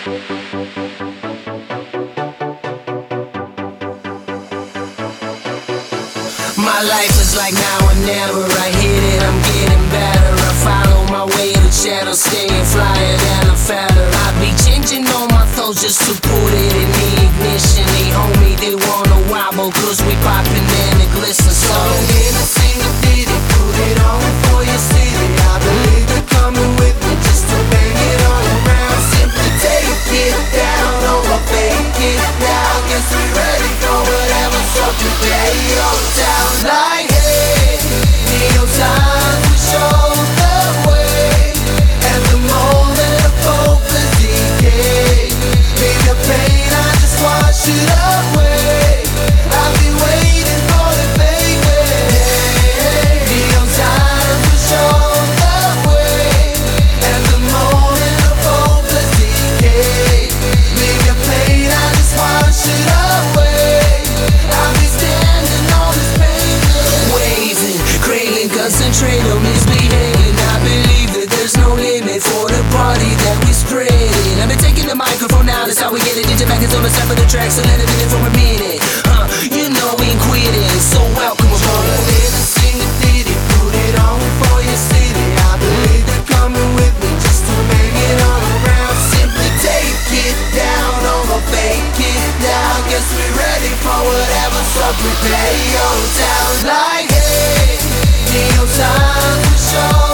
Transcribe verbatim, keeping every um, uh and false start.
My life is like now or never. I hit it, I'm getting better. I follow my way to shadow, staying flyer than a feather. I be changing all my thoughts just to put it in the ignition. They homie, they wanna wobble, cause we poppin' and it glistens. So in a single ditty, put it on for your city. I believe they're coming with me just to bang it all around. Simply take it down, over fake it now. Guess we ready for whatever, so today your town. Like hey, neon signs will show the way, and the moment of hope is decay. Leave the pain, I just wash it away. I've been waiting for the baby. Neon signs will show the way, and the moment of hope is decay. Leave the pain, I just wash it away. I'll be standing on this pavement, waving, craving, concentrate on misbehaving. I believe that there's no limit for the party that we spreading. I've been taking the microphone now, that's how we get it. Digit back is on the side of the track, so let it in for a minute. Huh, you know we ain't quitting, so welcome aboard. In a single ditty, put it on for your city. I believe they're coming with me just to bang it all around. Simply take it down, over fake it now. Guess we're ready for whatever, so prepare your town. Like hey, neon signs will show